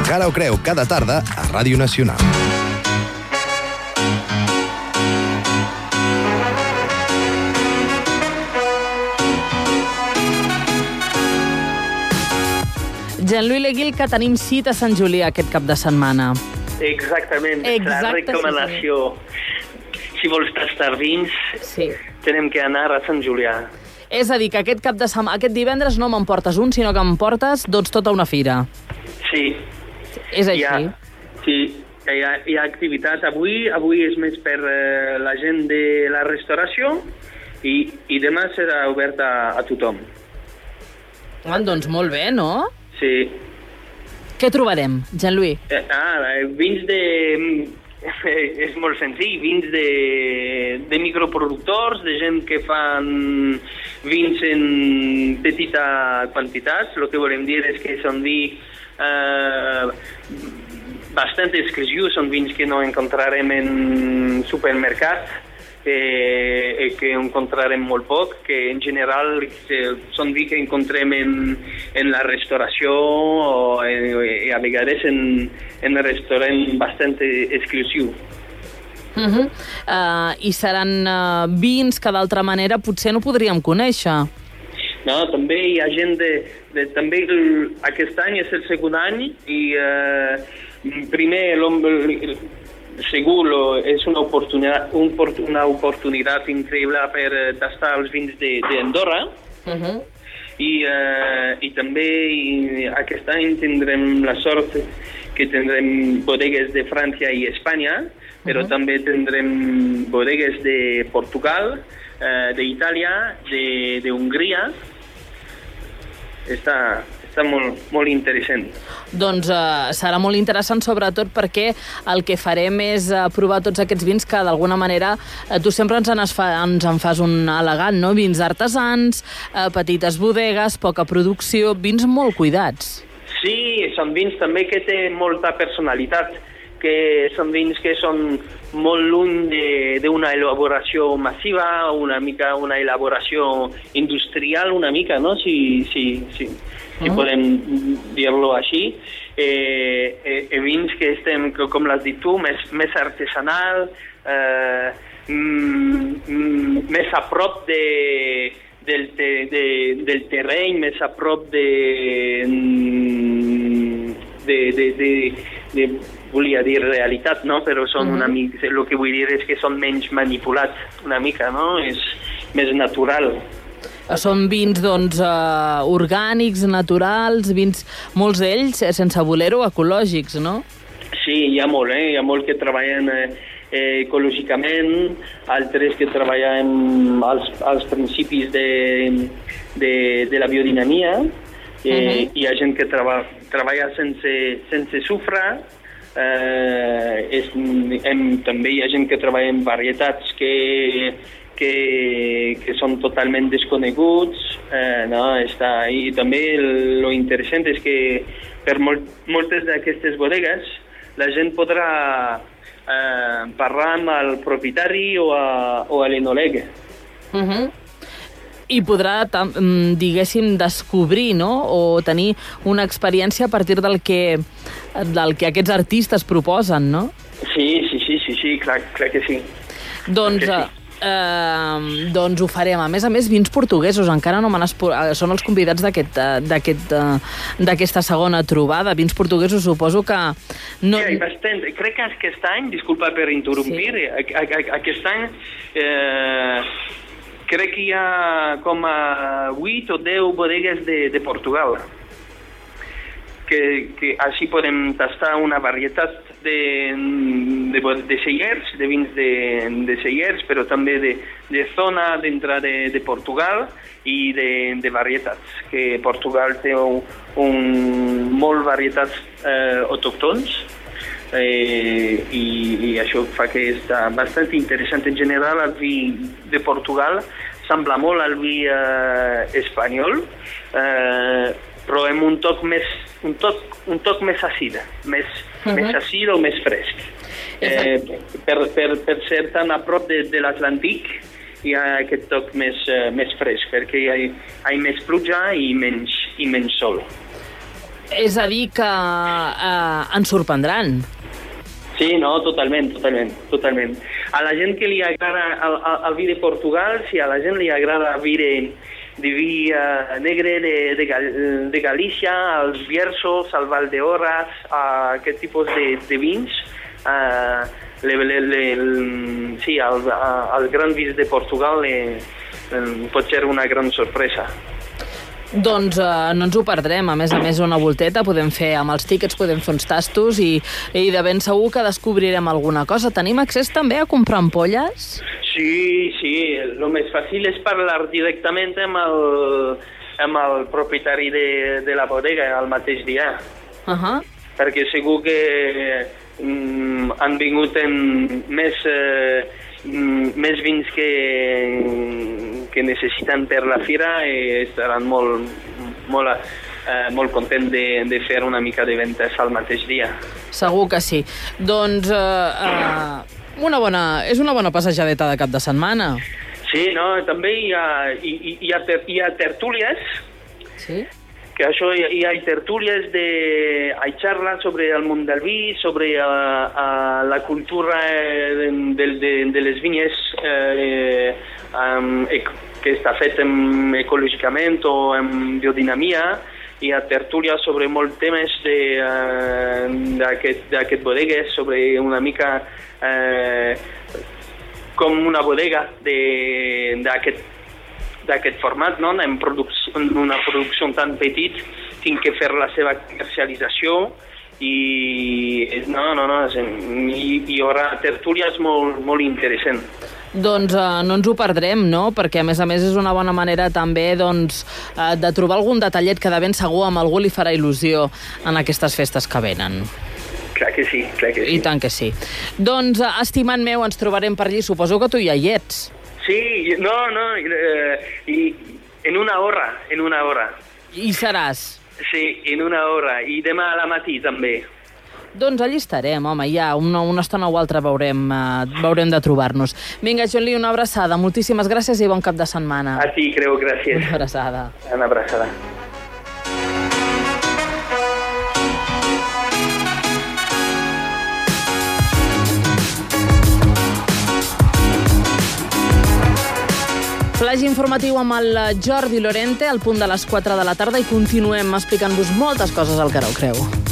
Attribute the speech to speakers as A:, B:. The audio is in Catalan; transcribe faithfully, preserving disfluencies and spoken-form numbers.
A: Cara o Creu, cada tarda a Ràdio Nacional.
B: Jean-Louis Leguil, que tenim cita a Sant Julià aquest cap de setmana.
C: Exactament,
B: Exacte,
C: la recomanació. Sí. Si vols tastar vins,
B: sí. Tenem
C: que anar a Sant Julià.
B: És a dir, que aquest cap de setmana, aquest divendres no m'emportes un, sinó que m'emportes doncs tota una fira.
C: Sí.
B: És així?
C: Hi ha, sí, hi ha, hi ha activitat avui. Avui és més per eh, la gent de la restauració i, i demà serà oberta a, a tothom.
B: Ah, doncs molt bé, no?
C: Sí.
B: Què trobarem, Jean-Louis?
C: Eh, ah, vins de... És molt senzill, vins de, de microproductors, de gent que fan vins en petita quantitat. El que volem dir és que són vi eh, bastant exclusius, són vins que no encontrarem en supermercats, que, que encontrarem molt poc, que en general són vi que encontrem en, en la restauració o en, a vegades en, en restaurant bastant exclusiu.
B: Uh -huh. uh, I seran uh, vins que d'altra manera potser no podríem conèixer.
C: No, també hi ha gent de... de també el, aquest any és el segon any i eh, primer l'home... Segur, és una oportunitat, una oportunitat increïble per tastar els vins d'Andorra. Uh-huh. I, eh, i també i aquest any tindrem la sort que tindrem bodegues de França i Espanya, però uh-huh. també tindrem bodegues de Portugal, eh, d'Itàlia, d'Hongria. Està... està molt, molt interessant.
B: Doncs uh, serà molt interessant, sobretot perquè el que farem és uh, provar tots aquests vins que d'alguna manera uh, tu sempre ens en, fa, ens en fas un al·legat, no? Vins artesans, uh, petites bodegues, poca producció, vins molt cuidats.
C: Sí, són vins també que té molta personalitat, que són vins que són molt lluny d'una elaboració massiva, una mica una elaboració industrial, una mica, no? Si, si, si, si uh-huh. podem dir-lo així. Eh, eh, vins que estem, com l'has dit tu, més, més artesanal, eh, mm, més a prop de, del, te, de, del terreny, més a prop de... de, de, de, de volia dir realitat, no? Però són una mica, el que vull dir és que són menys manipulats una mica, no? És més natural.
B: Són vins, doncs, uh, orgànics, naturals, vins, molts d'ells, sense voler-ho, ecològics, no?
C: Sí, hi ha molt, eh? Hi ha molt que treballen eh, ecològicament, altres que treballen als, als principis de, de, de la biodinamia, eh, uh-huh. hi ha gent que treba, treballa sense, sense sufre. Eh, és, hem, també hi ha gent que treballa en varietats que, que, que són totalment desconeguts, eh, no? Està, i també lo interessant és que per molt, moltes d'aquestes bodegues la gent podrà eh, parlar amb el propietari o a, o a l'enòleg.
B: Uh-huh. I podrà, diguéssim, descobrir, no? O tenir una experiència a partir del que, del que aquests artistes proposen, no?
C: Sí, sí, sí, sí, sí, clar, clar que sí.
B: Doncs, que sí. Eh, doncs ho farem. A més a més, vins portuguesos. Encara no m'han espo... Són els convidats d'aquesta segona trobada. Vins portuguesos, suposo que... No...
C: Sí, bastant. Crec que aquest any, disculpa per interrompir, sí. aquest any... Eh... crec que hi ha com a vuit o deu bodegues de, de Portugal, que, que així podem tastar una varietat de, de, de cellers, de vins de, de cellers, però també de, de zona dintre de, de Portugal i de, de varietats, que Portugal té un, un molt varietats eh, autòctons, eh, i, i això fa que està bastant interessant. En general, el vi de Portugal sembla molt al vi eh, espanyol, eh, però amb un toc més, un toc, un toc més àcid, més, uh-huh. més àcid o més fresc. Eh, per, per, per ser tan a prop de, de l'Atlàntic, hi ha aquest toc més, uh, més fresc, perquè hi ha, hi ha més pluja i menys, i menys sol.
B: És a dir, que eh, ens sorprendran.
C: Sí, no, totalment, totalment, totalment. A la gent que li agrada el, el vi de Portugal, si a la gent li agrada el vi de, de vi uh, negre de, de, Gal de Galícia, els Biersos, el Valdeorras, uh, aquest tipus de, de vins, uh, le, le, le, le, sí, el, el gran vi de Portugal le, le, pot ser una gran sorpresa.
B: Doncs eh, no ens ho perdrem. A més a més, una volteta podem fer amb els tíquets, podem fer uns tastos i, i de ben segur que descobrirem alguna cosa. Tenim accés també a comprar ampolles?
C: Sí, sí. El més fàcil és parlar directament amb el, amb el propietari de, de la bodega el mateix dia.
B: Uh -huh.
C: Perquè segur que mm, han vingut en més, eh, més vins que... que necessiten per la fira i estaran molt, molt, eh, molt contents de, de fer una mica de ventes al mateix dia.
B: Segur que sí. Doncs eh, eh, una bona, és una bona passejadeta de cap de setmana.
C: Sí, no, també hi ha, hi, hi ha, ter, hi ha tertúlies.
B: Sí?
C: Que això hi ha, hi ha tertúlies, de, hi xarles sobre el món del vi, sobre uh, uh, la cultura de, de, de les vinyes eh, um, que està fet ecològicament o en biodinamia. Hi ha tertúlies sobre molts temes d'aquest uh, bodegues, sobre una mica eh, com una bodega d'aquest d'aquest format, no? En, produc en una producció tan petit, tinc que fer la seva comercialització i no, no, no, hi, hi haurà tertúlies molt, molt interessants.
B: Doncs eh, no ens ho perdrem, no? Perquè a més a més és una bona manera també doncs, eh, de trobar algun detallet que de ben segur amb algú li farà il·lusió en aquestes festes que venen.
C: Clar que sí, clar que sí.
B: I tant que sí. Doncs, eh, estimat meu, ens trobarem per allí. Suposo que tu ja hi ets.
C: Sí, no, no, eh, y en una hora, en una hora.
B: Hi seràs?
C: Sí, en una hora, i demà a la matí també.
B: Doncs allí estarem, home, ja, una, una estona o altra veurem, uh, veurem de trobar-nos. Vinga, Joan-Li, una abraçada, moltíssimes gràcies i bon cap de setmana.
C: A ti, Creu, gràcies.
B: Una abraçada.
C: Una abraçada.
B: Flaix informatiu amb el Jordi Lorente al punt de les quatre de la tarda i continuem explicant-vos moltes coses al Carau Creu.